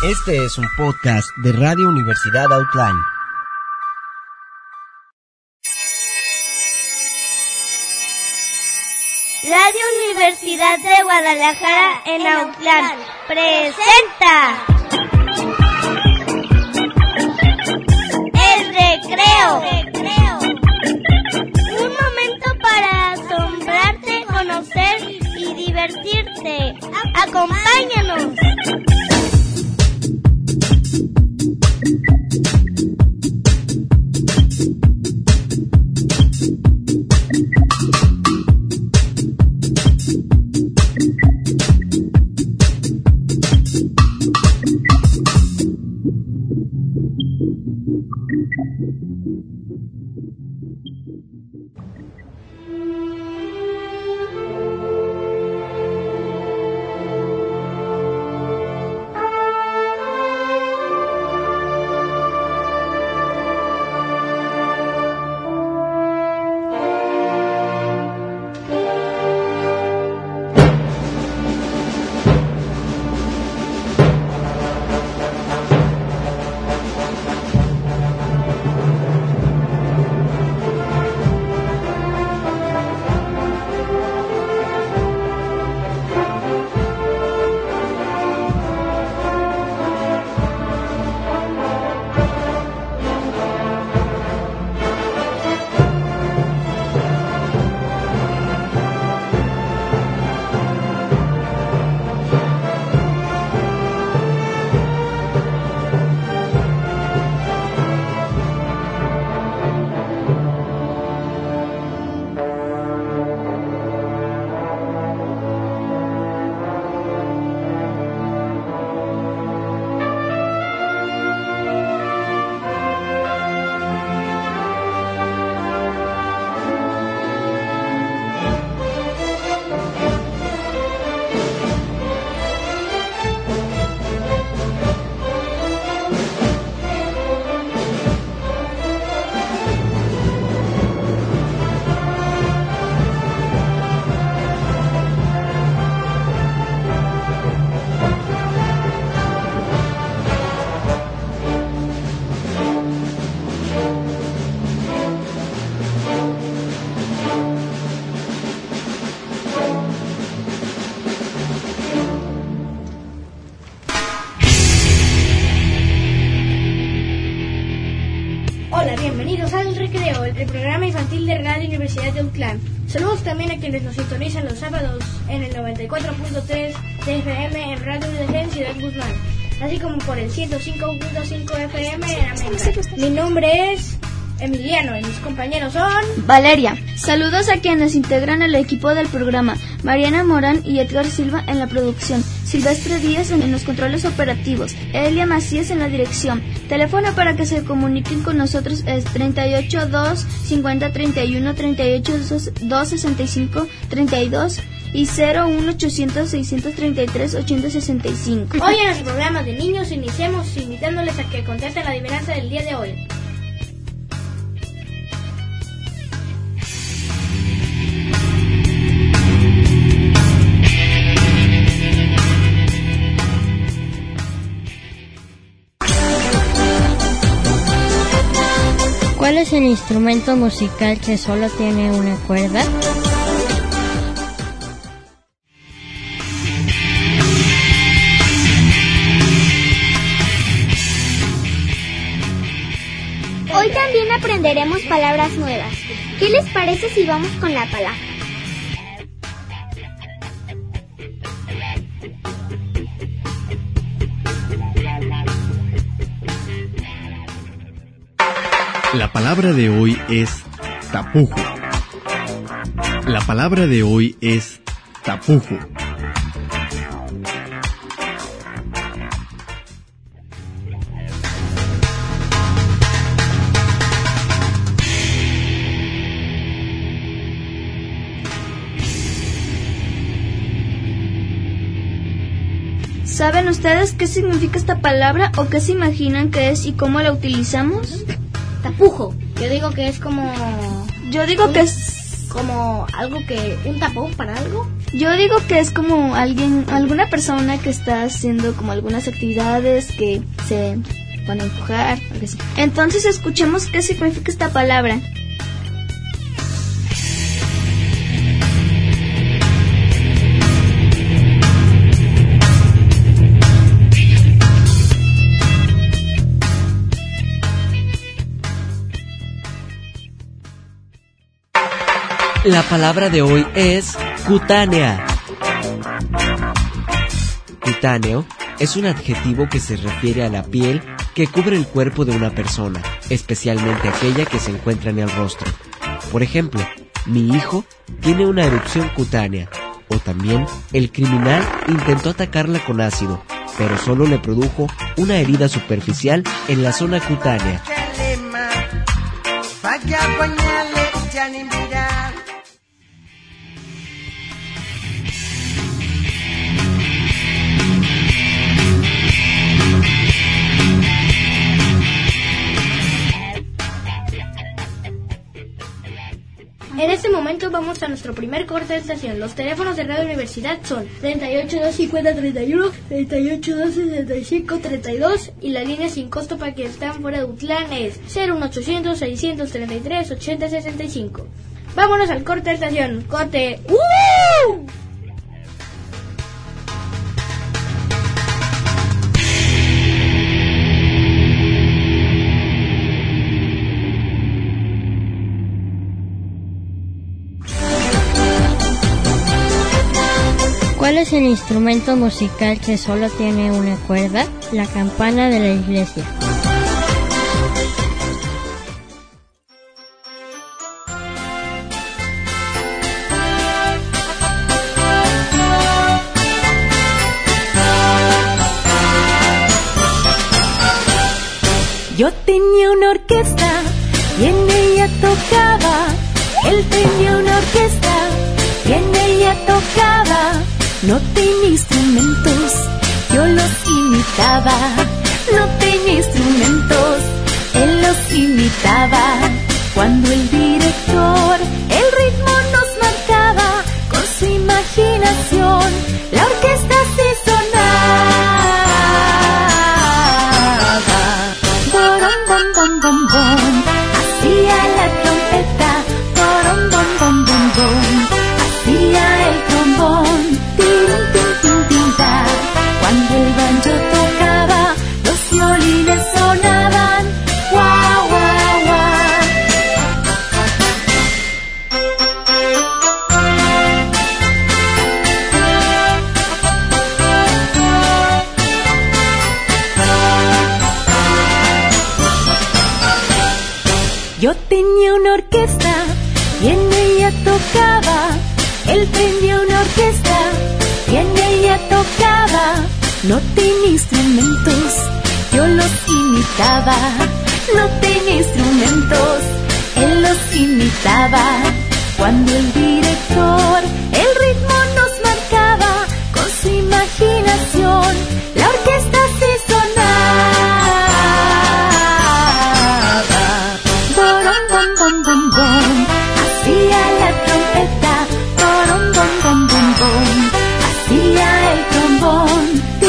Este es un podcast de Radio Universidad Outline. Radio Universidad de Guadalajara en Autlán presenta El Recreo. Un momento para asombrarte, conocer y divertirte. Acompáñanos. Hola, bienvenidos al Recreo, el programa infantil de Radio Universidad de Autlán. Saludos también a quienes nos sintonizan los sábados en el 94.3 de FM en Radio UDG en Ciudad Guzmán, así como por el 105.5 FM en América. Mi nombre es Emiliano y mis compañeros son Valeria. Saludos a quienes integran el equipo del programa: Mariana Morán y Edgar Silva en la producción, Silvestre Díaz en los controles operativos, Elia Macías en la dirección. Teléfono para que se comuniquen con nosotros es 38 2 50 31 38 2 65 32 y 01 800 633 865. Hoy en nuestro programa de niños iniciamos invitándoles a que contesten la adivinanza del día de hoy. ¿Cuál es el instrumento musical que solo tiene una cuerda? Hoy también aprenderemos palabras nuevas. ¿Qué les parece si vamos con la palabra? La palabra de hoy es tapujo. La palabra de hoy es tapujo. ¿Saben ustedes qué significa esta palabra o qué se imaginan que es y cómo la utilizamos? Tapujo. Yo digo que es como... Yo digo que es... como algo que... un tapón para algo. Yo digo que es como alguna persona que está haciendo como algunas actividades que se van a empujar, algo así. Entonces escuchemos qué significa esta palabra. La palabra de hoy es cutánea. Cutáneo es un adjetivo que se refiere a la piel que cubre el cuerpo de una persona, especialmente aquella que se encuentra en el rostro. Por ejemplo, mi hijo tiene una erupción cutánea. O también, el criminal intentó atacarla con ácido, pero solo le produjo una herida superficial en la zona cutánea. En este momento vamos a nuestro primer corte de estación. Los teléfonos de Radio Universidad son 38-250-31, 38-265-32 y la línea sin costo para quienes están fuera de Utlán es 01800-633-8065. Vámonos al corte de estación. ¡Corte! ¡Uh! ¿Cuál es el instrumento musical que solo tiene una cuerda? La campana de la iglesia. Yo tenía una orquesta y en ella tocaba. Él tenía una orquesta y en ella tocaba. No tenía instrumentos, yo los imitaba. No tenía instrumentos, él los imitaba. Cuando el director el ritmo nos marcaba, con su imaginación la orquesta se sonaba. Borom, bom, bom, bom, bom, hacía la trompeta. Borom, bom, bom, bom, bom, hacía el trombón. Cuando el banjo tocaba, los violines sonaban. ¡Guau, guau, guau! Yo tenía una orquesta y en ella tocaba. Él tenía una orquesta y en ella tocaba. No tenía instrumentos, yo los imitaba. No tenía instrumentos, él los imitaba. Cuando el director el ritmo nos marcaba, con su imaginación la orquesta se sonaba. Borom, bom, bom, bom, bom, hacía la trompeta. Borom, bom, bom, bom, bom, hacía el trombón.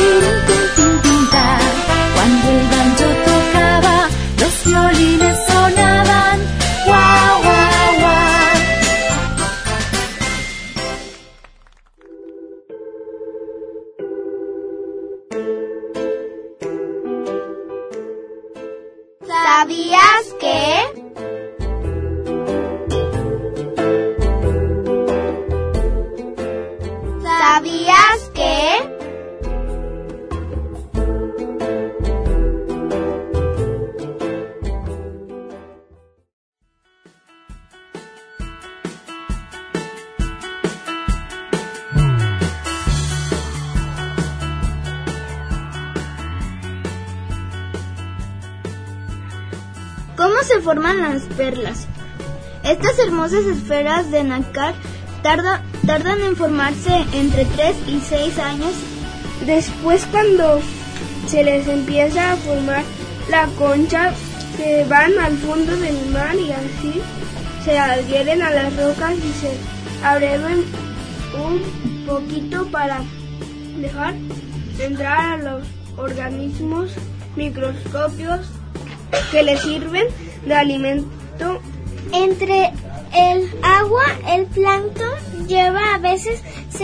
Cuando el banjo tocaba, los violines sonaban. ¡Guau, guau, guau! ¿Sabías que? ¿Sabías que? ¿Cómo se forman las perlas? Estas hermosas esferas de nácar tardan en formarse entre 3 y 6 años. Después, cuando se les empieza a formar la concha, se van al fondo del mar y así se adhieren a las rocas y se abrevan un poquito para dejar entrar a los organismos microscópicos que le sirven de alimento. Entre el agua, el plancton a veces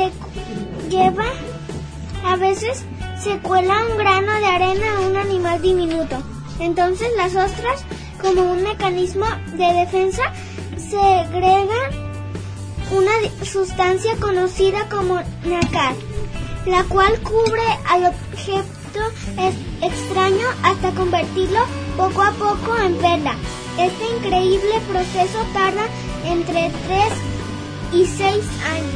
se cuela un grano de arena a un animal diminuto. Entonces las ostras, como un mecanismo de defensa, segregan una sustancia conocida como nácar, la cual cubre al objeto extraño hasta convertirlo poco a poco en perla. Este increíble proceso tarda entre 3 y 6 años.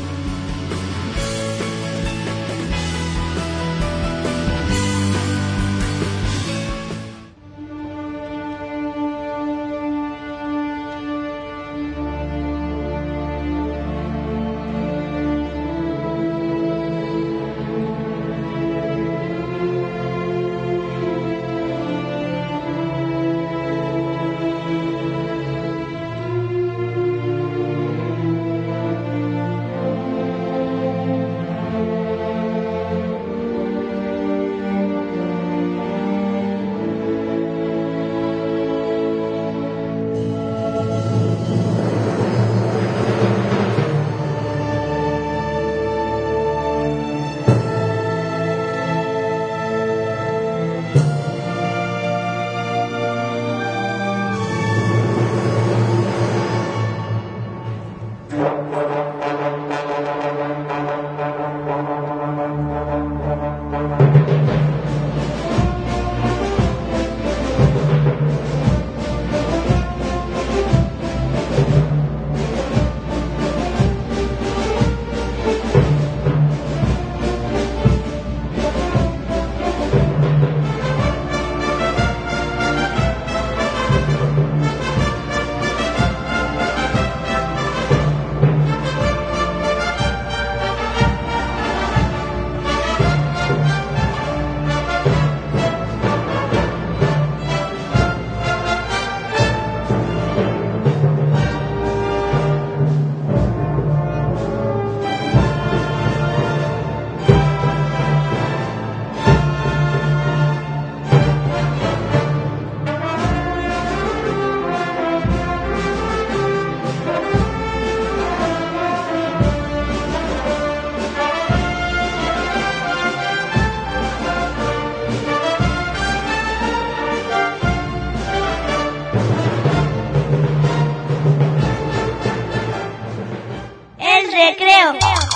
Recreo.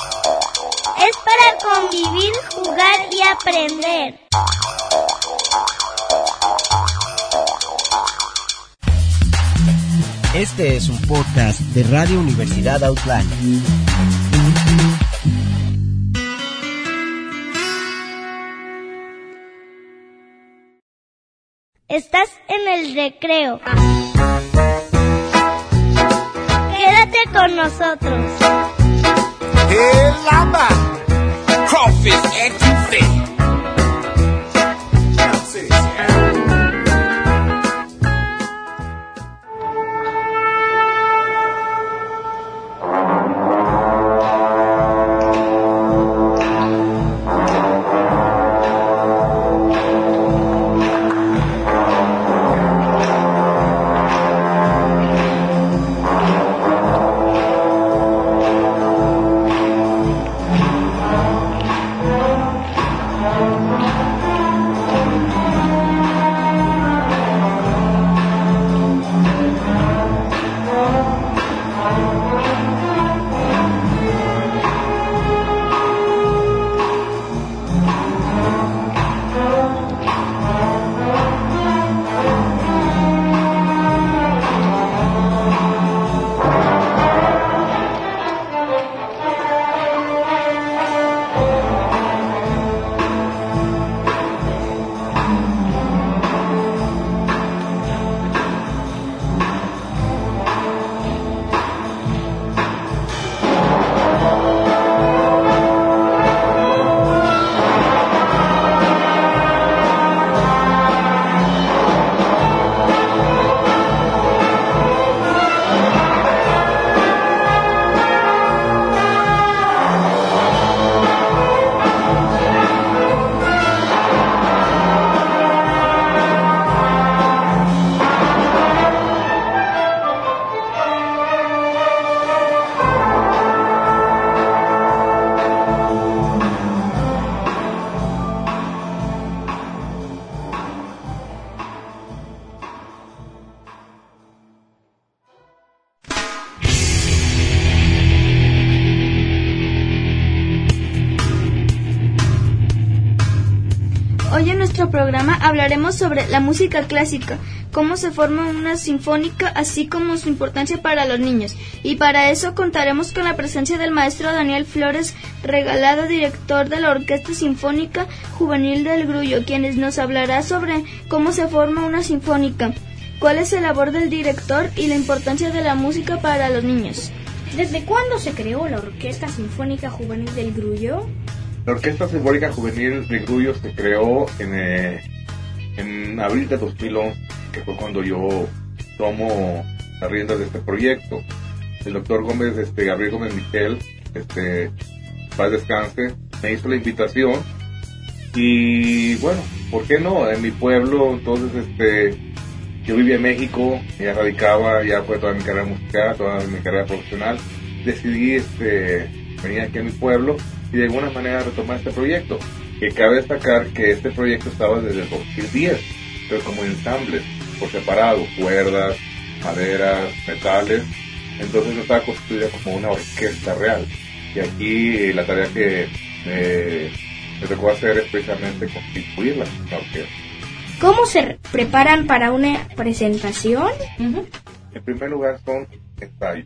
Es para convivir, jugar y aprender. Este es un podcast de Radio Universidad Outland. Estás en el recreo. Quédate con nosotros. El lamba, crawfish and toothfish. Hoy en nuestro programa hablaremos sobre la música clásica, cómo se forma una sinfónica, así como su importancia para los niños. Y para eso contaremos con la presencia del maestro Daniel Flores Regalado, director de la Orquesta Sinfónica Juvenil del Grullo, quien nos hablará sobre cómo se forma una sinfónica, cuál es la labor del director y la importancia de la música para los niños. ¿Desde cuándo se creó la Orquesta Sinfónica Juvenil del Grullo? La Orquesta Sinfónica Juvenil del Grullo se creó en abril de 2011, que fue cuando yo tomo las riendas de este proyecto. El doctor Gómez, Gabriel Gómez Miquel, paz descanse, me hizo la invitación y bueno, ¿por qué no? En mi pueblo, entonces, yo vivía en México, ya radicaba, ya fue toda mi carrera musical, toda mi carrera profesional. Decidí venir aquí a mi pueblo y de alguna manera retomar este proyecto. Que cabe destacar que este proyecto estaba desde el 2010, pero como ensambles, por separado, cuerdas, maderas, metales. Entonces no estaba constituida como una orquesta real. Y aquí la tarea que me tocó hacer es precisamente constituirla, la orquesta. ¿Cómo se preparan para una presentación? En primer lugar son ensayos.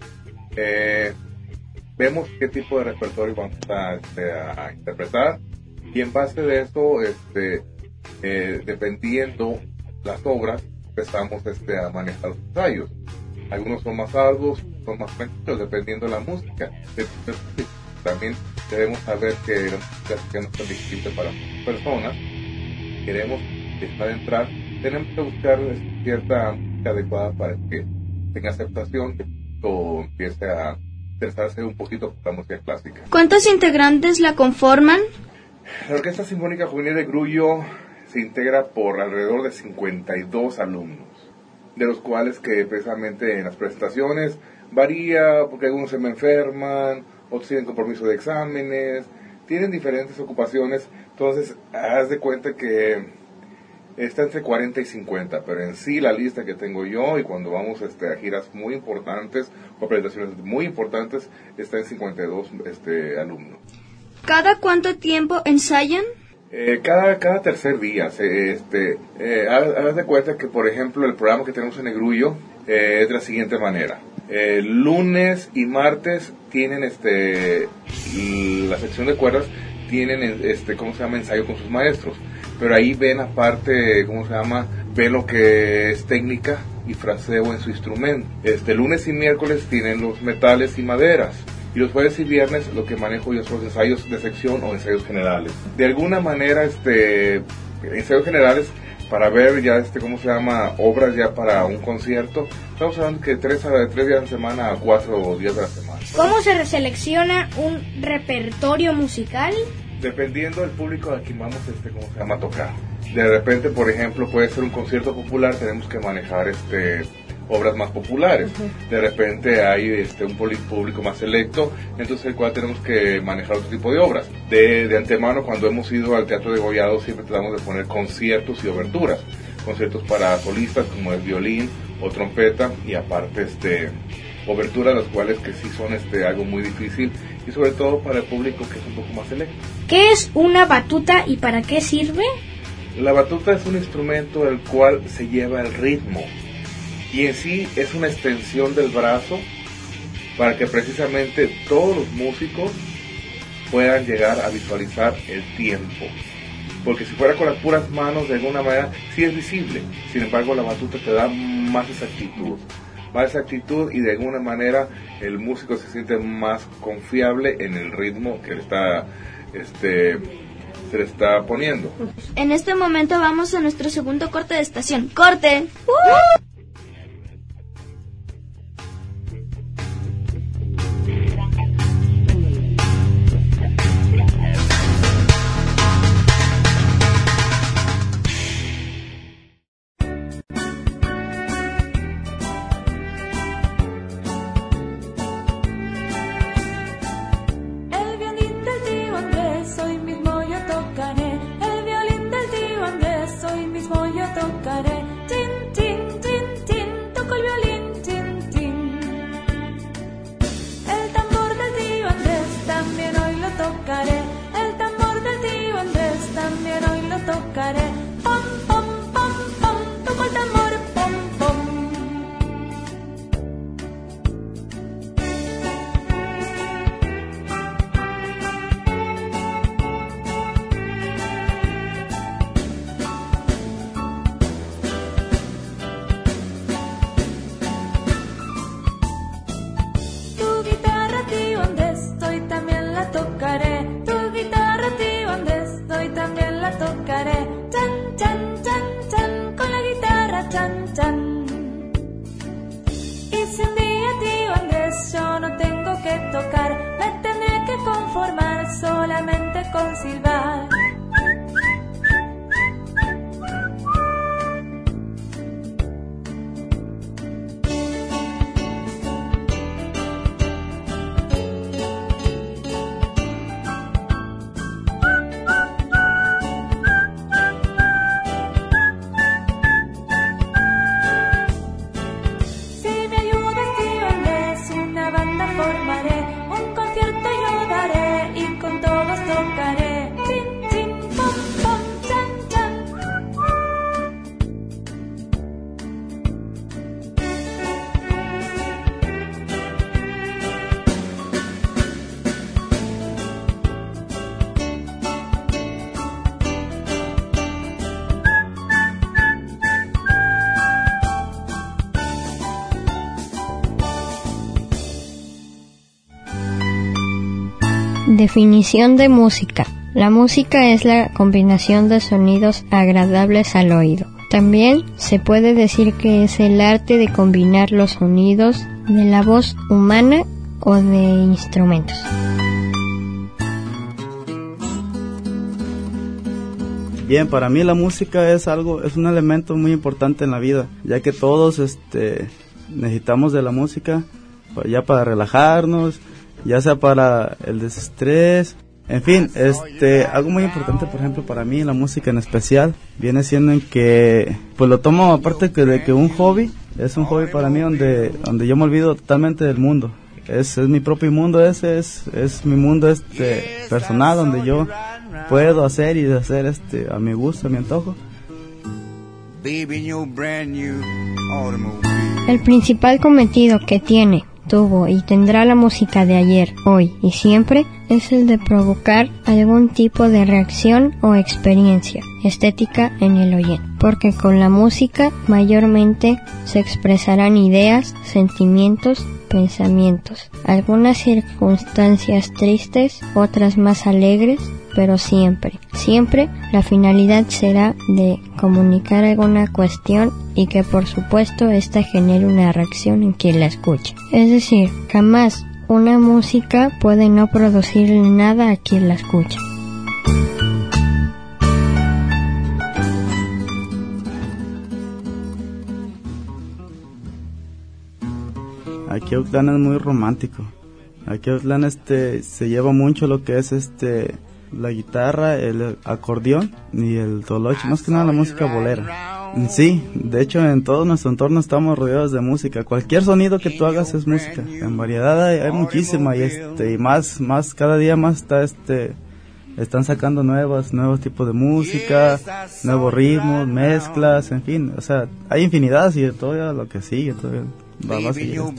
Vemos qué tipo de repertorio vamos a interpretar y en base de eso, dependiendo las obras, empezamos a manejar los ensayos. Algunos son más largos, son más tranquilos, dependiendo de la música. También debemos saber que la música no está distinta para muchas personas. Queremos entrar, tenemos que buscar cierta música adecuada para que tenga aceptación o empiece a interesarse un poquito por la música clásica. ¿Cuántos integrantes la conforman? La Orquesta Sinfónica Juvenil de Grullo se integra por alrededor de 52 alumnos, de los cuales que precisamente en las presentaciones varía porque algunos se me enferman, otros tienen compromiso de exámenes, tienen diferentes ocupaciones, entonces haz de cuenta que está entre 40 y 50, pero en sí la lista que tengo yo y cuando vamos a giras muy importantes o presentaciones muy importantes está en 52 alumnos. ¿Cada cuánto tiempo ensayan? Cada tercer día. Haz de cuenta que, por ejemplo, el programa que tenemos en el Grullo es de la siguiente manera. Lunes y martes tienen la sección de cuerdas tienen ensayo con sus maestros, pero ahí ven aparte, ven lo que es técnica y fraseo en su instrumento. Lunes y miércoles tienen los metales y maderas. Y los jueves y viernes lo que manejo yo son los ensayos de sección o ensayos generales. De alguna manera, ensayos generales para ver ya, obras ya para un concierto. Estamos hablando que 3 días a la semana a 4 días a la semana. ¿Cómo se selecciona un repertorio musical? Dependiendo del público a quien vamos, a tocar. De repente, por ejemplo, puede ser un concierto popular, tenemos que manejar, obras más populares. De repente hay un público más selecto, entonces el cual tenemos que manejar otro tipo de obras. De antemano, cuando hemos ido al Teatro de Gollado, siempre tratamos de poner conciertos y oberturas. Conciertos para solistas como el violín o trompeta y aparte oberturas, las cuales que sí son algo muy difícil y sobre todo para el público que es un poco más selecto. ¿Qué es una batuta y para qué sirve? La batuta es un instrumento del cual se lleva el ritmo. Y en sí es una extensión del brazo para que precisamente todos los músicos puedan llegar a visualizar el tiempo. Porque si fuera con las puras manos, de alguna manera, sí es visible. Sin embargo, la batuta te da más exactitud y de alguna manera el músico se siente más confiable en el ritmo que se le está poniendo. En este momento vamos a nuestro segundo corte de estación. ¡Corte! El violín del tío Andrés, hoy mismo yo tocaré. Tin, tin, tin. tocaré. Pom, pom, pom, pom, toco el tambor, pom, pom. Con silbar. Si me ayudas, tío Andrés, una banda formaré, un concierto yo daré y con todos tocaré. Chin, chin, pom, pom, chan, chan. Definición de música. La música es la combinación de sonidos agradables al oído. También se puede decir que es el arte de combinar los sonidos de la voz humana o de instrumentos. Bien, para mí la música es un elemento muy importante en la vida, ya que todos necesitamos de la música ya para relajarnos, ya sea para el desestrés, en fin, algo muy importante, por ejemplo, para mí, la música en especial, viene siendo en que, pues lo tomo aparte de que un hobby, es un hobby para mí donde yo me olvido totalmente del mundo. Es mi propio mundo, ese es mi mundo personal, donde yo puedo hacer y deshacer a mi gusto, a mi antojo. El principal cometido que tuvo y tendrá la música de ayer, hoy y siempre es el de provocar algún tipo de reacción o experiencia estética en el oyente, porque con la música mayormente se expresarán ideas, sentimientos, pensamientos, algunas circunstancias tristes, otras más alegres, pero siempre la finalidad será de comunicar alguna cuestión y que por supuesto esta genere una reacción en quien la escucha. Es decir, jamás una música puede no producirle nada a quien la escucha. Aquí Autlán es muy romántico. Aquí Autlán se lleva mucho lo que es la guitarra, el acordeón y el toloche, más que nada la música bolera. Sí, de hecho en todo nuestro entorno estamos rodeados de música. Cualquier sonido que tú hagas es música. En variedad hay muchísima y más cada día más están sacando nuevos tipos de música, nuevos ritmos, mezclas, en fin, o sea, hay infinidad y de todo lo que sigue, todavía va a seguir esto.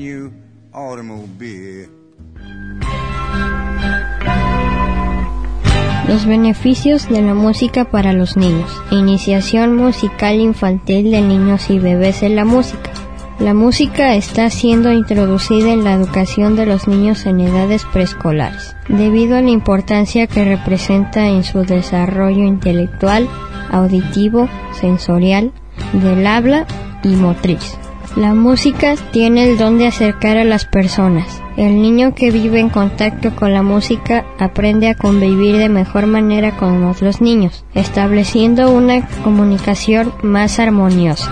Los beneficios de la música para los niños. Iniciación musical infantil de niños y bebés en la música. La música está siendo introducida en la educación de los niños en edades preescolares, debido a la importancia que representa en su desarrollo intelectual, auditivo, sensorial, del habla y motriz. La música tiene el don de acercar a las personas. El niño que vive en contacto con la música aprende a convivir de mejor manera con otros niños, estableciendo una comunicación más armoniosa.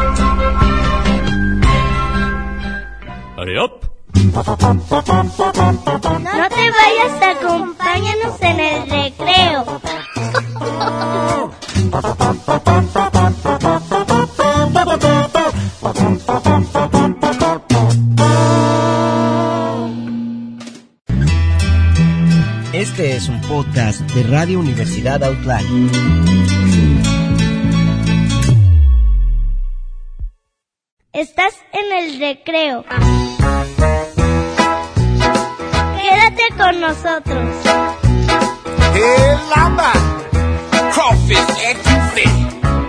No te vayas, acompáñanos en el recreo. Este es un podcast de Radio Universidad Autlán. Estás en el recreo. Quédate con nosotros. El lamba, crawfish etouffee.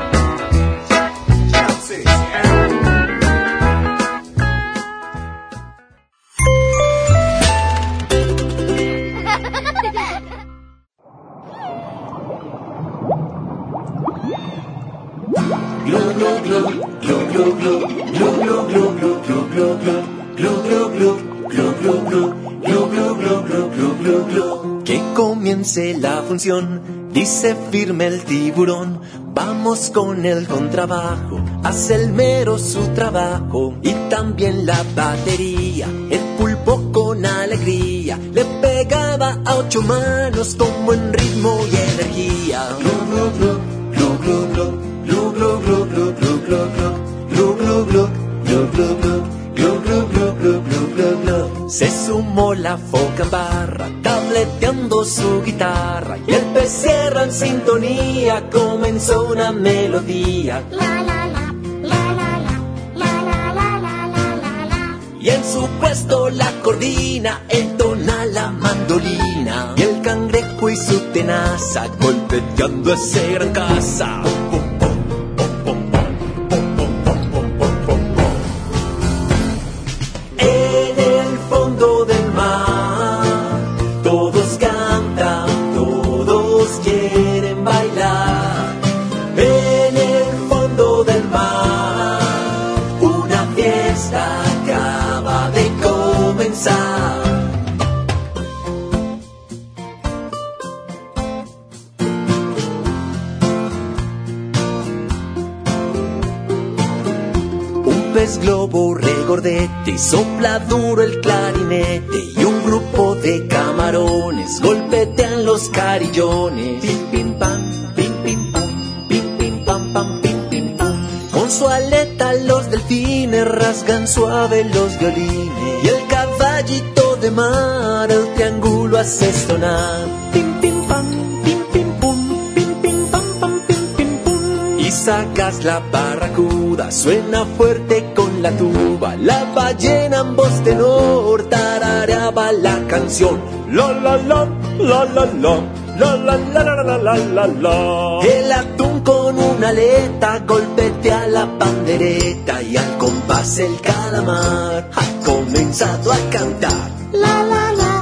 Que comience la función, dice firme el tiburón. Vamos con el contrabajo, hace el mero su trabajo. Y también la batería, el pulpo con alegría le pegaba a 8 manos como en ritmo y energía. Se sumó la foca en barra, tableteando su guitarra, y el pez sierra en sintonía comenzó una melodía. Y en su puesto la cordina entona la mandolina, y el cangrejo y su tenaza golpeteando esa gran casa. Globo regordete, sopla duro el clarinete, y un grupo de camarones golpetean los carillones. Pim pim pam, pim pim pum, pim pim pam pam, pim pim pum. Con su aleta los delfines rasgan suave los violines, y el caballito de mar el triángulo hace sonar. Pim pim pam, pim pim pum, pim pim pam pam, pim pim pum. Y sacas la barracuda, suena fuerte con la tuba, la ballena en voz tenor tarareaba la canción. La la la, la la la, la la la la la la la la. El atún con una aleta golpetea la pandereta, y al compás el calamar ha comenzado a cantar. La la la.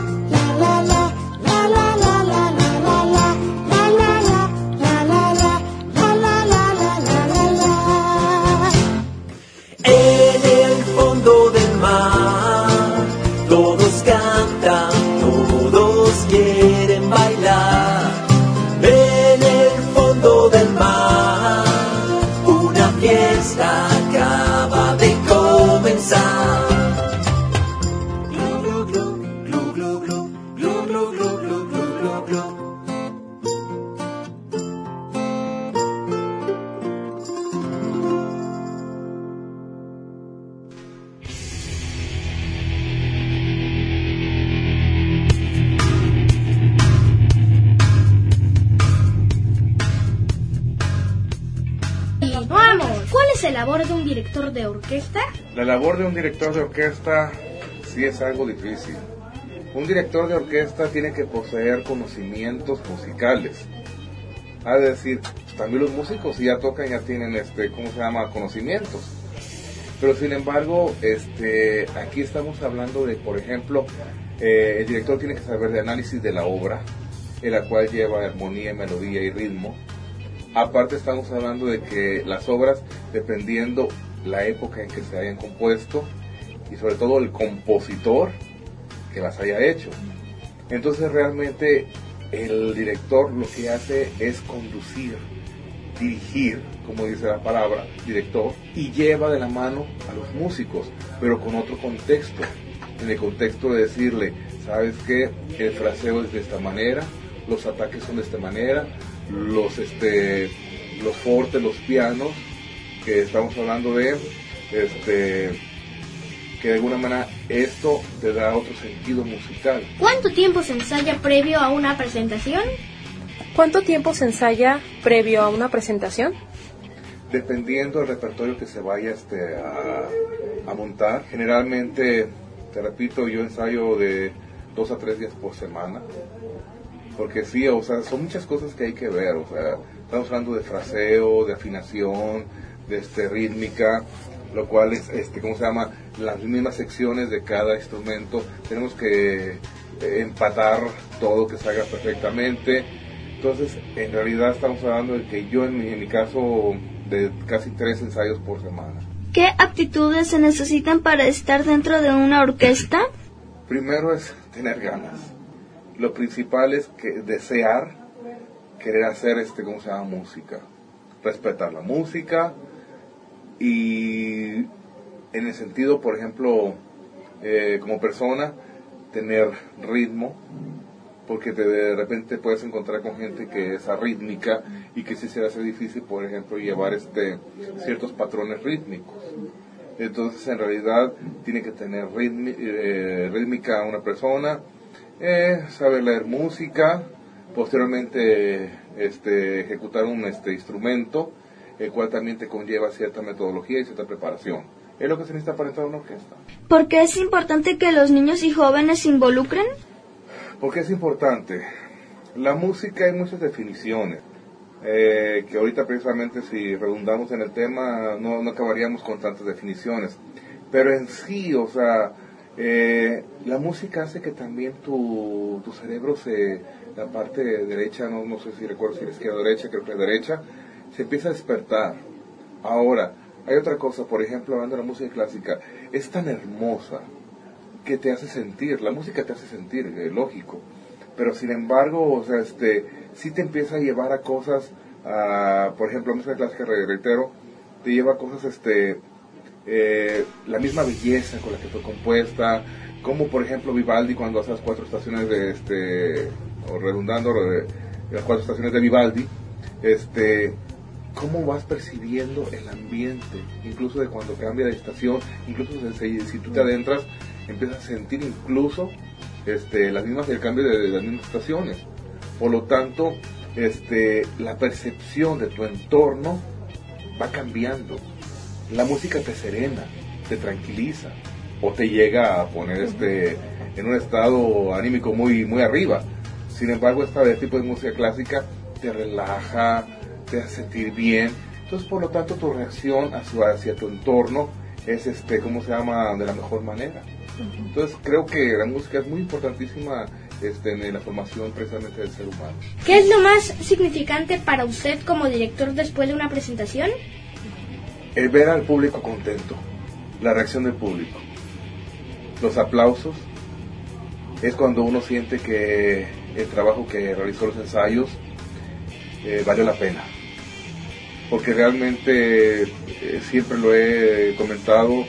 la labor de un director de orquesta? La labor de un director de orquesta sí es algo difícil. Un director de orquesta tiene que poseer conocimientos musicales. Es decir, también los músicos si ya tocan, ya tienen conocimientos. Pero sin embargo, aquí estamos hablando de, por ejemplo, el director tiene que saber de análisis de la obra, en la cual lleva armonía, melodía y ritmo. Aparte estamos hablando de que las obras, dependiendo la época en que se hayan compuesto, y sobre todo el compositor que las haya hecho. Entonces realmente el director lo que hace es conducir, dirigir, como dice la palabra, director, y lleva de la mano a los músicos, pero con otro contexto, en el contexto de decirle, ¿sabes qué? El fraseo es de esta manera, los ataques son de esta manera, los fortes, los pianos, que estamos hablando de, que de alguna manera esto te da otro sentido musical. ¿Cuánto tiempo se ensaya previo a una presentación? ¿Cuánto tiempo se ensaya previo a una presentación? Dependiendo del repertorio que se vaya a montar. Generalmente, te repito, yo ensayo de 2 a 3 días por semana. Porque sí, o sea, son muchas cosas que hay que ver. O sea, estamos hablando de fraseo, de afinación, de rítmica, lo cual es, ¿cómo se llama? Las mismas secciones de cada instrumento. Tenemos que empatar todo, que salga perfectamente. Entonces, en realidad estamos hablando de que yo, en mi caso, de casi 3 ensayos por semana. ¿Qué aptitudes se necesitan para estar dentro de una orquesta? Primero es tener ganas. Lo principal es desear, querer hacer ¿cómo se llama? Música. Respetar la música y en el sentido, por ejemplo, como persona, tener ritmo, porque de repente puedes encontrar con gente que es arrítmica y que sí se hace difícil, por ejemplo, llevar ciertos patrones rítmicos. Entonces, en realidad, tiene que tener rítmica una persona, saber leer música, posteriormente ejecutar un instrumento, el cual también te conlleva cierta metodología y cierta preparación. Es lo que se necesita para entrar a una orquesta. ¿Por qué es importante que los niños y jóvenes se involucren? Porque es importante. La música hay muchas definiciones, que ahorita precisamente si redundamos en el tema no acabaríamos con tantas definiciones. Pero en sí, o sea, la música hace que también tu cerebro la parte derecha, no sé si recuerdo si es izquierda o derecha, creo que es derecha, se empieza a despertar. Ahora, hay otra cosa, por ejemplo, hablando de la música clásica, es tan hermosa que te hace sentir, la música te hace sentir, lógico, pero sin embargo, o sea, sí te empieza a llevar a cosas, por ejemplo, la música clásica, reitero, te lleva a cosas, la misma belleza con la que fue compuesta, como por ejemplo Vivaldi cuando hace las 4 estaciones o redundando, las 4 estaciones de Vivaldi, cómo vas percibiendo el ambiente, incluso de cuando cambia de estación, incluso si tú te adentras, empiezas a sentir incluso el cambio de las mismas estaciones. Por lo tanto, la percepción de tu entorno va cambiando. La música te serena, te tranquiliza, o te llega a poner en un estado anímico muy, muy arriba. Sin embargo, este tipo de música clásica te relaja, te hace sentir bien. Entonces, por lo tanto, tu reacción hacia tu entorno es, ¿cómo se llama?, de la mejor manera. Entonces, creo que la música es muy importantísima en la formación precisamente del ser humano. ¿Qué es lo más significante para usted como director después de una presentación? El ver al público contento, la reacción del público, los aplausos, es cuando uno siente que el trabajo que realizó los ensayos valió la pena. Porque realmente siempre lo he comentado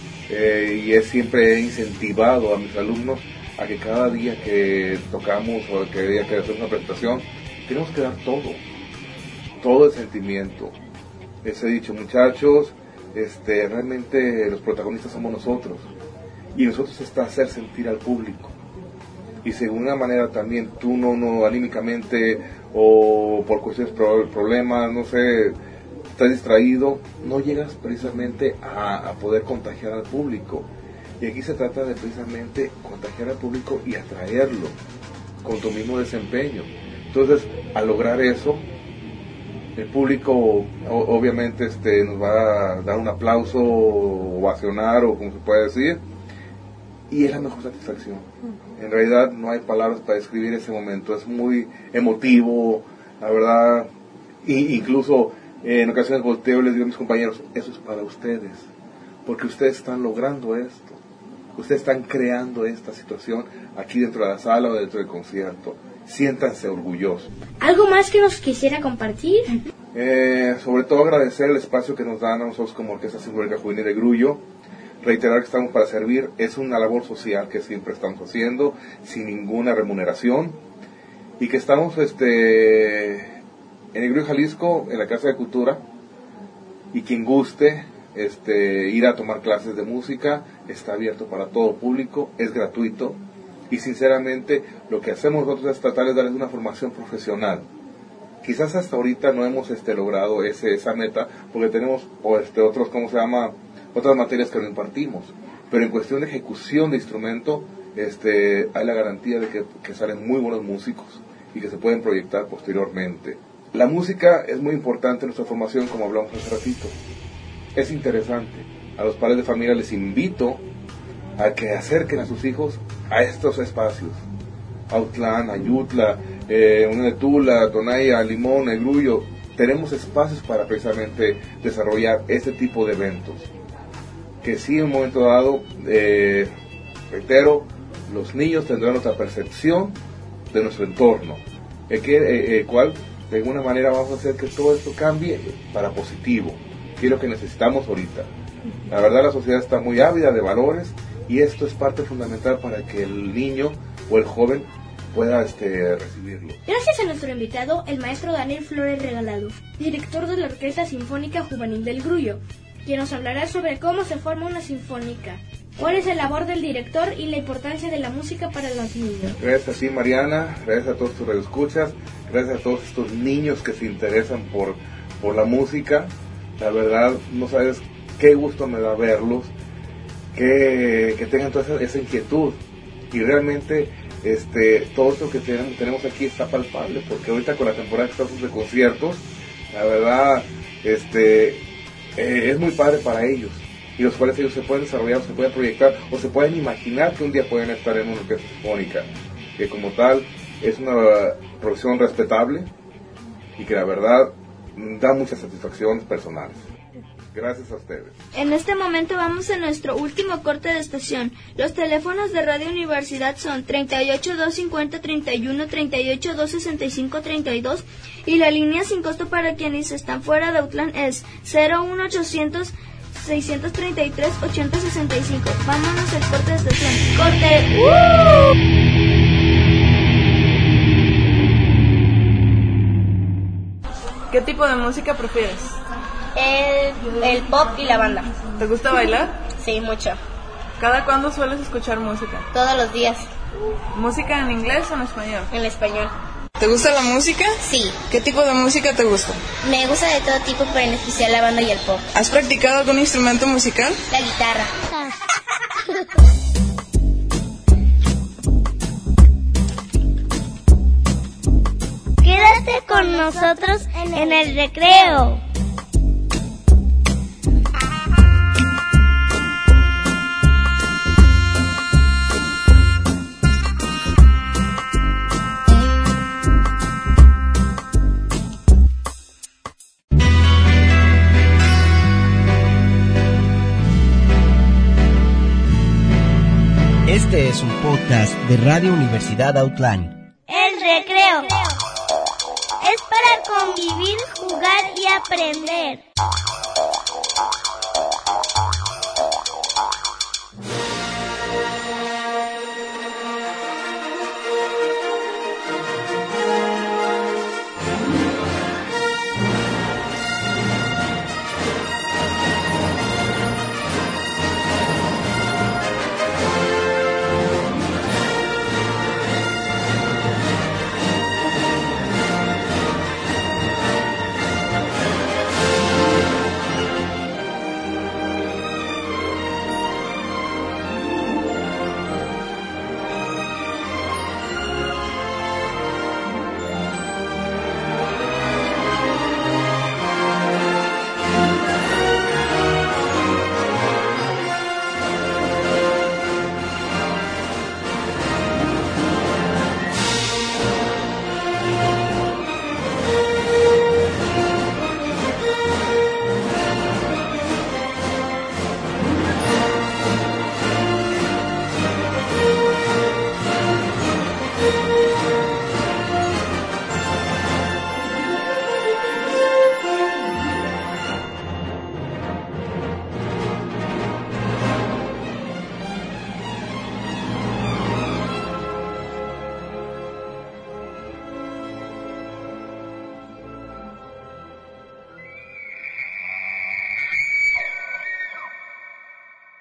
y siempre he incentivado a mis alumnos a que cada día que tocamos o que día que hacemos una presentación, tenemos que dar todo el sentimiento. Les he dicho, muchachos, realmente los protagonistas somos nosotros, y nosotros está hacer sentir al público. Y si de alguna manera también tú no anímicamente o por cuestiones problemas, no sé, estás distraído, no llegas precisamente a poder contagiar al público. Y aquí se trata de precisamente contagiar al público y atraerlo con tu mismo desempeño. Entonces, al lograr eso, el público obviamente nos va a dar un aplauso ovacionar o como se puede decir, y es la mejor satisfacción. En realidad no hay palabras para describir ese momento, es muy emotivo, la verdad. Incluso en ocasiones volteo y les digo a mis compañeros, eso es para ustedes, porque ustedes están logrando esto, ustedes están creando esta situación aquí dentro de la sala o dentro del concierto. Siéntanse orgullosos. ¿Algo más que nos quisiera compartir? Sobre todo agradecer el espacio que nos dan a nosotros como Orquesta Sinfónica Juvenil de Grullo. Reiterar que estamos para servir, es una labor social que siempre estamos haciendo, sin ninguna remuneración, y que estamos en el Grullo, Jalisco, en la Casa de Cultura, y quien guste ir a tomar clases de música, está abierto para todo público, es gratuito. Y sinceramente lo que hacemos nosotros es tratar de darles una formación profesional, Quizás hasta ahorita no hemos logrado esa meta porque tenemos otros, otras materias que no impartimos, pero en cuestión de ejecución de instrumento hay la garantía de que salen muy buenos músicos y que se pueden proyectar posteriormente. La música es muy importante en nuestra formación, como hablamos hace ratito. Es interesante. A los padres de familia les invito a que acerquen a sus hijos a estos espacios. Autlán, Ayutla, Unetula, Tonaya, Limón, El Grullo. Tenemos espacios para precisamente desarrollar este tipo de eventos. Que sí, en un momento dado, reitero, los niños tendrán otra percepción de nuestro entorno, cual de alguna manera vamos a hacer que todo esto cambie para positivo, que es lo que necesitamos ahorita. La verdad, la sociedad está muy ávida de valores y esto es parte fundamental para que el niño o el joven pueda recibirlo. Gracias a nuestro invitado, el maestro Daniel Flores Regalado, director de la Orquesta Sinfónica Juvenil del Grullo, quien nos hablará sobre cómo se forma una sinfónica, cuál es la labor del director y la importancia de la música para los niños. Gracias a ti, Mariana, gracias a todos tus radioescuchas, gracias a todos estos niños que se interesan por la música. La verdad, no sabes qué gusto me da verlos, que tengan toda esa inquietud, y realmente todo esto que tenemos aquí está palpable, porque ahorita con la temporada que estamos de conciertos, la verdad es muy padre para ellos, y los cuales ellos se pueden desarrollar, o se pueden proyectar, o se pueden imaginar que un día pueden estar en una orquesta sinfónica, que como tal es una profesión respetable y que la verdad da muchas satisfacciones personales. Gracias a ustedes. En este momento vamos a nuestro último corte de estación. Los teléfonos de Radio Universidad son 38 250 31, 38 265 32 y la línea sin costo para quienes están fuera de Autlán es 01800 633 8065. Vámonos al corte de estación. ¡Corte! ¿Qué tipo de música prefieres? El pop y la banda. ¿Te gusta bailar? Sí, mucho. ¿Cada cuándo sueles escuchar música? Todos los días. ¿Música en inglés o en español? En español. ¿Te gusta la música? Sí. ¿Qué tipo de música te gusta? Me gusta de todo tipo, pero en especial la banda y el pop. ¿Has practicado algún instrumento musical? La guitarra. Quédate con nosotros en el recreo. Este es un podcast de Radio Universidad Autlán. El recreo es para convivir, jugar y aprender.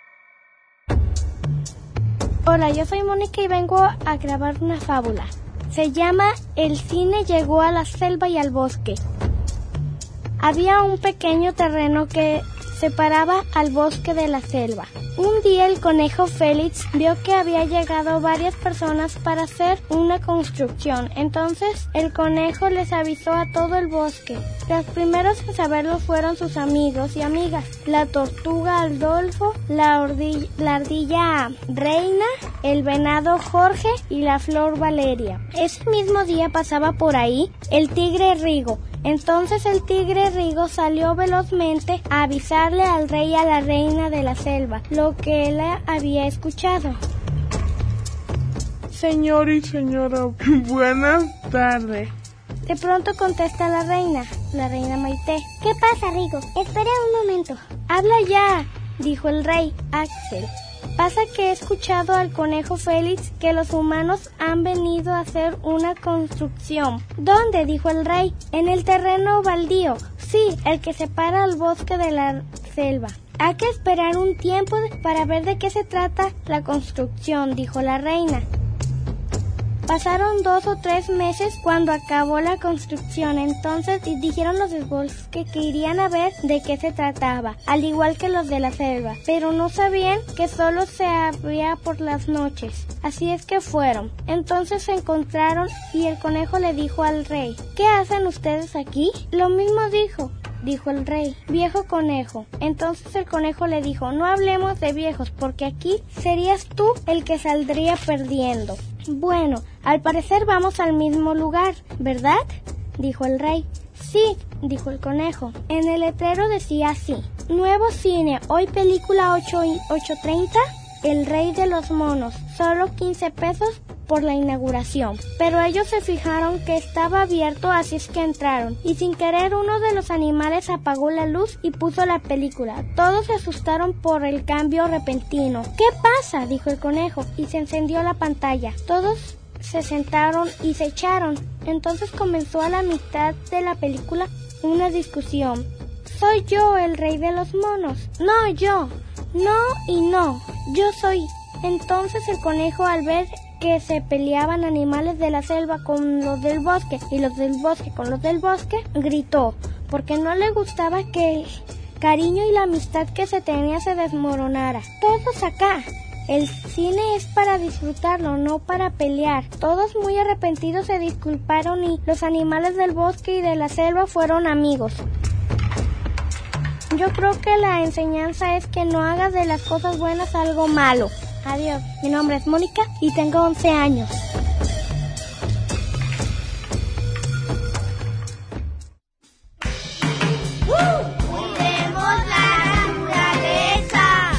Hola, yo soy Mónica y vengo a grabar una fábula. Se llama El cine llegó a la selva y al bosque. Había un pequeño terreno que separaba al bosque de la selva. Un día el conejo Félix vio que había llegado varias personas para hacer una construcción. Entonces el conejo les avisó a todo el bosque. Los primeros en saberlo fueron sus amigos y amigas: la tortuga Adolfo, la ardilla Reina, el venado Jorge y la flor Valeria. Ese mismo día pasaba por ahí el tigre Rigo. Entonces el tigre Rigo salió velozmente a avisarle al rey y a la reina de la selva lo que él había escuchado. Señor y señora, buenas tardes. De pronto contesta la reina Maite. ¿Qué pasa, Rigo? Espera un momento. Habla ya, dijo el rey Axel. Pasa que he escuchado al conejo Félix que los humanos han venido a hacer una construcción. ¿Dónde?, dijo el rey. En el terreno baldío. Sí, el que separa el bosque de la selva. Hay que esperar un tiempo para ver de qué se trata la construcción, dijo la reina. Pasaron 2 o 3 meses cuando acabó la construcción. Entonces dijeron los del bosque que irían a ver de qué se trataba, al igual que los de la selva, pero no sabían que solo se abría por las noches. Así es que fueron. Entonces se encontraron y el conejo le dijo al rey: ¿Qué hacen ustedes aquí? Lo mismo dijo el rey: viejo conejo. Entonces el conejo le dijo: no hablemos de viejos, porque aquí serías tú el que saldría perdiendo. Bueno, al parecer vamos al mismo lugar, ¿verdad?, dijo el rey. Sí, dijo el conejo. En el letrero decía así: nuevo cine, hoy película 8:30, El Rey de los Monos, solo 15 pesos por la inauguración. Pero ellos se fijaron que estaba abierto, así es que entraron, y sin querer uno de los animales apagó la luz y puso la película. Todos se asustaron por el cambio repentino. ¿Qué pasa?, dijo el conejo, y se encendió la pantalla. Todos se sentaron y se echaron. Entonces comenzó a la mitad de la película una discusión. ¿Soy yo el rey de los monos? No, yo. No y no, yo soy. Entonces el conejo, al ver que se peleaban animales de la selva con los del bosque y los del bosque con los del bosque, gritó, porque no le gustaba que el cariño y la amistad que se tenía se desmoronara. Todos acá. El cine es para disfrutarlo, no para pelear. Todos muy arrepentidos se disculparon y los animales del bosque y de la selva fueron amigos. Yo creo que la enseñanza es que no hagas de las cosas buenas algo malo. Adiós, mi nombre es Mónica y tengo 11 años. ¡Cuidemos la naturaleza!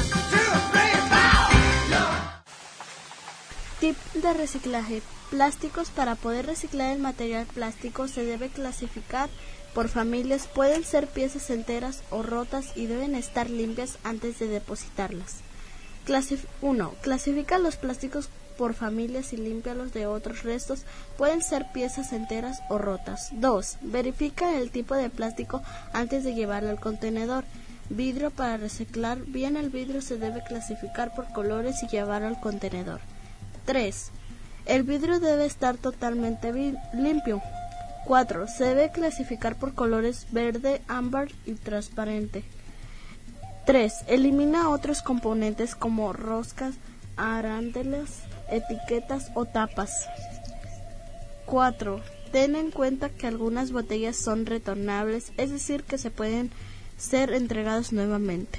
Tip de reciclaje. Plásticos. Para poder reciclar el material plástico se debe clasificar por familias. Pueden ser piezas enteras o rotas y deben estar limpias antes de depositarlas. 1. Clasifica los plásticos por familias y límpialos de otros restos. Pueden ser piezas enteras o rotas. 2. Verifica el tipo de plástico antes de llevarlo al contenedor. Vidrio. Para reciclar bien el vidrio se debe clasificar por colores y llevarlo al contenedor. 3. El vidrio debe estar totalmente limpio. 4. Se debe clasificar por colores verde, ámbar y transparente. 3. Elimina otros componentes como roscas, arandelas, etiquetas o tapas. 4. Ten en cuenta que algunas botellas son retornables, es decir, que se pueden ser entregadas nuevamente.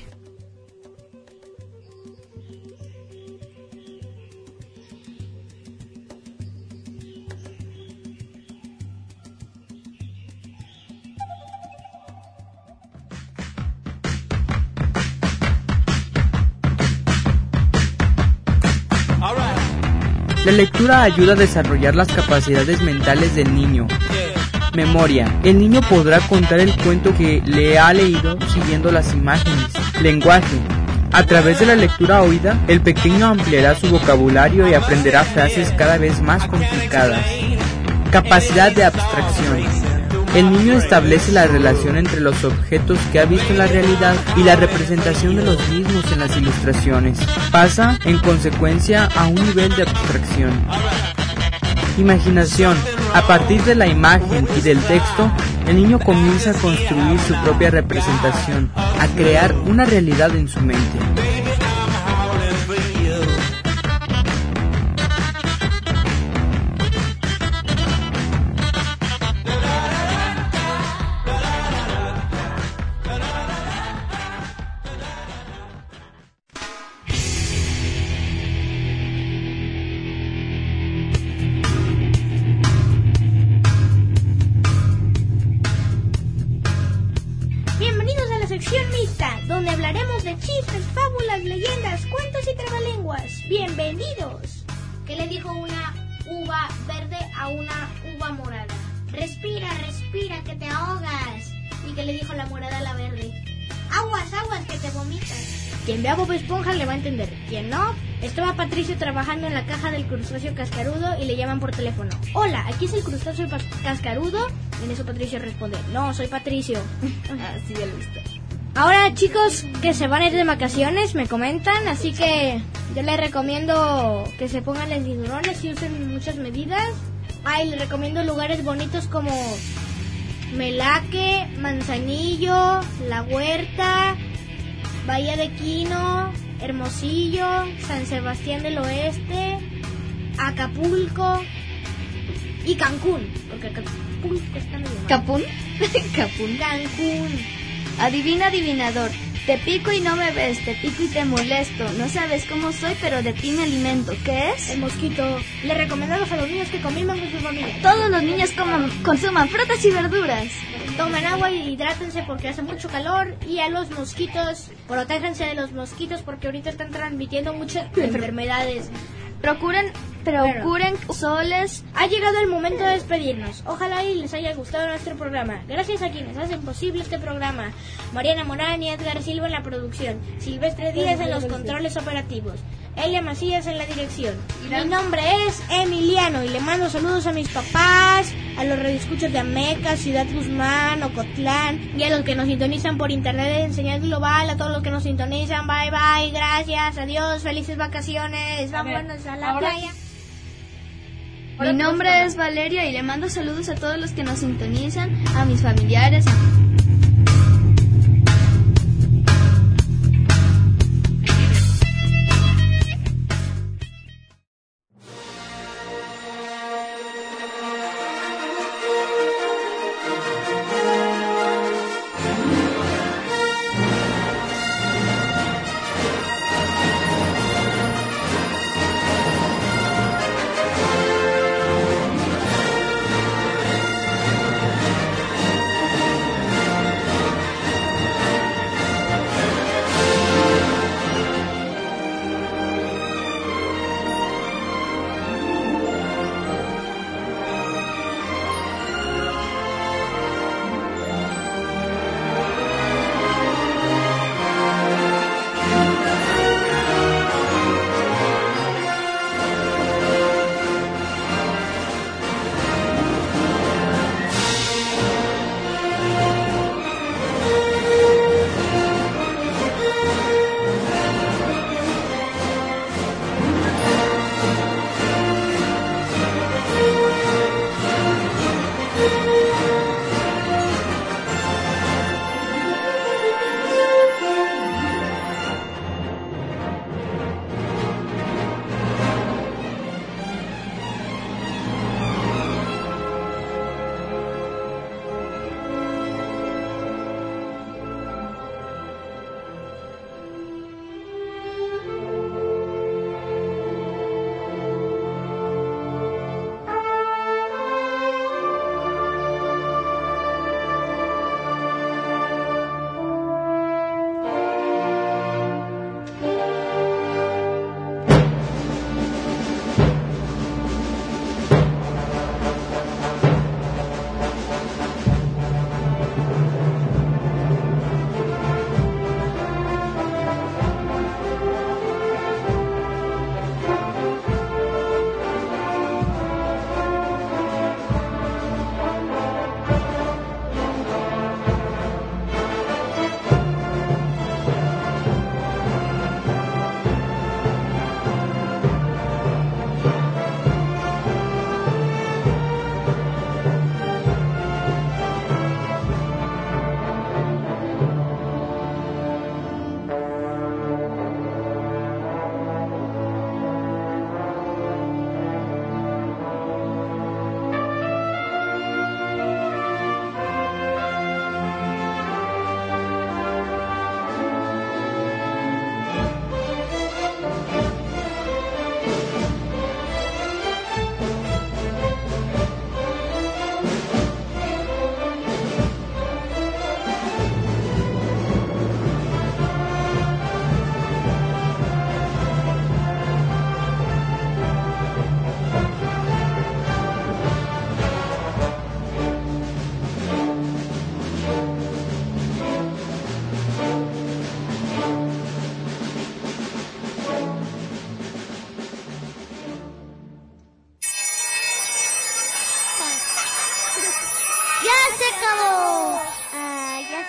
La lectura ayuda a desarrollar las capacidades mentales del niño. Memoria. El niño podrá contar el cuento que le ha leído siguiendo las imágenes. Lenguaje. A través de la lectura oída, el pequeño ampliará su vocabulario y aprenderá frases cada vez más complicadas. Capacidad de abstracción. El niño establece la relación entre los objetos que ha visto en la realidad y la representación de los mismos en las ilustraciones. Pasa, en consecuencia, a un nivel de abstracción. Imaginación. A partir de la imagen y del texto, el niño comienza a construir su propia representación, a crear una realidad en su mente. Donde hablaremos de chistes, fábulas, leyendas, cuentos y trabalenguas. ¡Bienvenidos! ¿Qué le dijo una uva verde a una uva morada? Respira, respira, que te ahogas. ¿Y qué le dijo la morada a la verde? Aguas, aguas, que te vomitas. Quien vea a Bob Esponja le va a entender. Quien no, estaba Patricio trabajando en la caja del crustáceo cascarudo y le llaman por teléfono. Hola, aquí es el crustáceo cascarudo. Y en eso Patricio responde, no, soy Patricio. Así ya lo visto. Ahora, chicos que se van a ir de vacaciones me comentan, así que yo les recomiendo que se pongan los cinturones y usen muchas medidas. Y les recomiendo lugares bonitos como Melaque, Manzanillo, La Huerta, Bahía de Quino, Hermosillo, San Sebastián del Oeste, Acapulco y Cancún, porque Acapulco está medio mal. ¿Capún? Cancún. Adivina, adivinador. Te pico y no me ves, te pico y te molesto. No sabes cómo soy, pero de ti me alimento. ¿Qué es? El mosquito. Le recomendamos a los niños que convivan con su familia. Todos los niños consuman frutas y verduras. Tomen agua y hidrátense porque hace mucho calor. Y a los mosquitos, protéjanse de los mosquitos porque ahorita están transmitiendo muchas enfermedades. Procuren soles. Ha llegado el momento de despedirnos. Ojalá y les haya gustado nuestro programa. Gracias a quienes hacen posible este programa. Mariana Morán y Edgar Silva en la producción. Silvestre Díaz en los controles operativos. Elia Macías en la dirección. Mi nombre es Emiliano y le mando saludos a mis papás, a los radioescuchos de Ameca, Ciudad Guzmán, Ocotlán y a los que nos sintonizan por internet en señal global, a todos los que nos sintonizan. Bye bye, gracias, adiós, felices vacaciones, vámonos a la playa. Mi nombre es Valeria y le mando saludos a todos los que nos sintonizan, a mis familiares,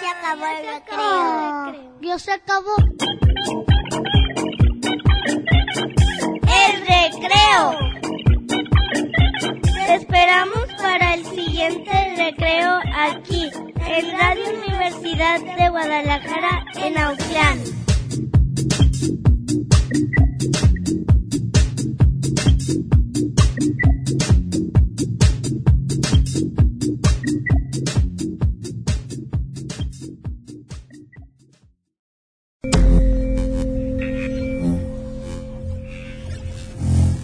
se acabó el recreo. Ya se acabó. El recreo. Te esperamos para el siguiente recreo aquí, en Radio Universidad de Guadalajara, en Autlán.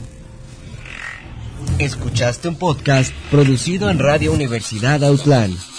Escuchaste un podcast producido en Radio Universidad Autlán.